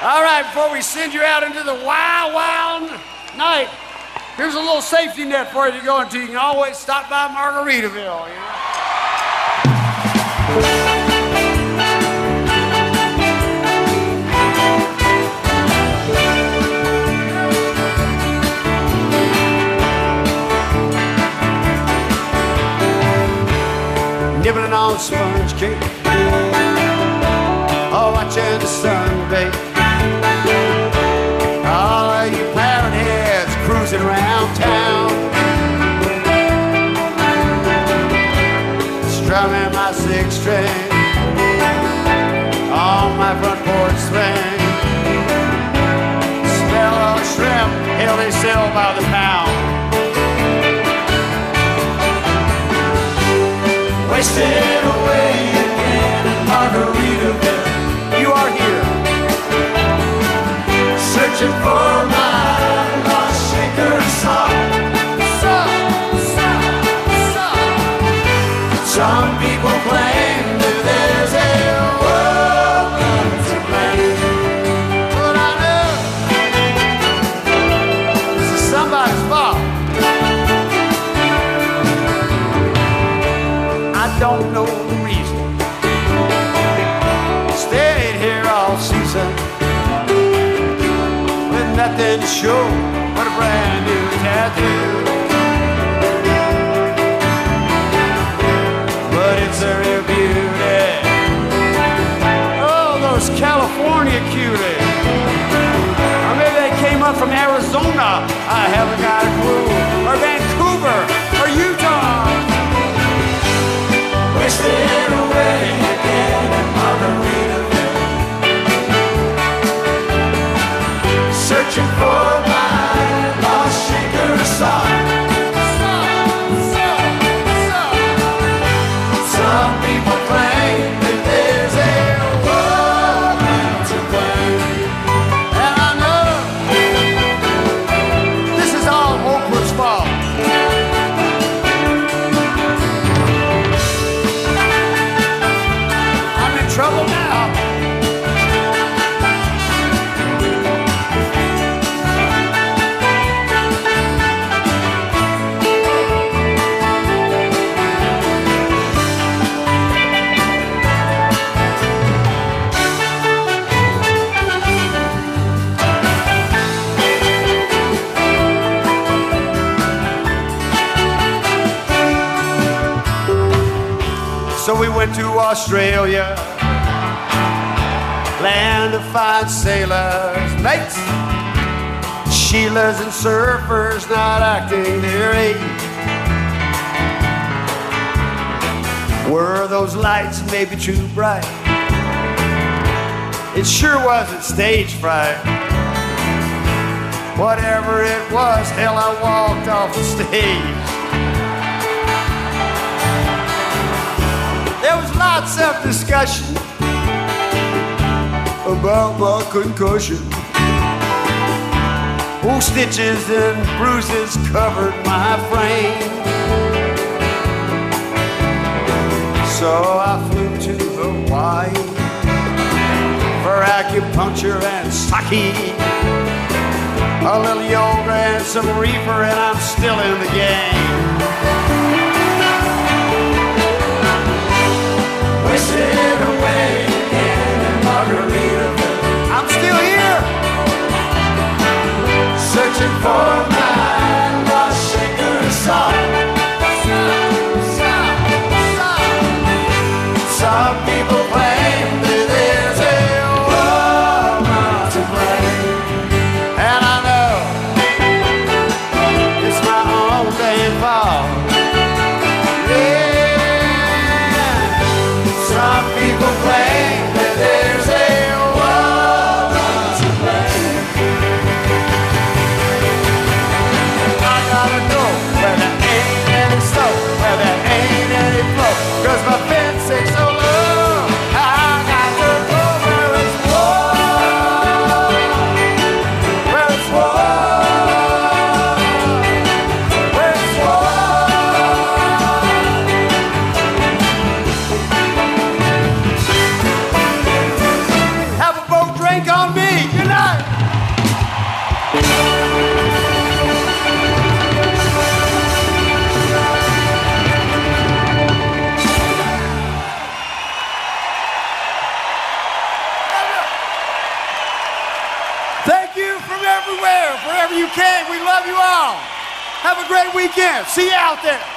All right, before we send you out into the wild, wild night, here's a little safety net for you to go into. You can always stop by Margaritaville, you know? Nibbling on sponge cake, or watching the sun bake. All of you parrot heads cruising around town, strumming my six string on my front porch swing. Smell of shrimp, hell they sell by the pound. Wasted away again in Margaritaville. You are here, searching for my lost shaker song. Some people claim that there's a woman to blame, but I know this is somebody's fault. I don't know the reason. Stayed here all season with nothing to show but a brand new tattoo. But it's a real beauty. Oh, those California cuties. Or maybe they came up from Arizona. I haven't got a clue. Or Vancouver, or Utah. Wasted away again in Margaritaville, searching for my lost shaker song. Some people claim that there's a woman to blame, and I know this is all Oprah's fault. Trouble now. So we went to Australia, land of fine sailors, mates, Sheilas and surfers not acting their age. Were those lights maybe too bright? It sure wasn't stage fright. Whatever it was, hell, I walked off the stage. There was lots of discussion about my concussion. Oh, stitches and bruises covered my frame. So I flew to Hawaii for acupuncture and sake, a little yoga and some reefer, and I'm still in the game. Wasted away again in Margaritaville. I'm still here, searching for my lost shaker song. Some people claim that there's a woman to blame, and I know it's my own damn fault. Some people claim that there's a woman to blame. I gotta go where there ain't any snow, where there ain't any flow, 'cause my fence ain't so low. I got to go where it's warm, where it's warm, where it's warm. Have a boat drink on me. everywhere, wherever you can. We love you all. Have a great weekend. See you out there.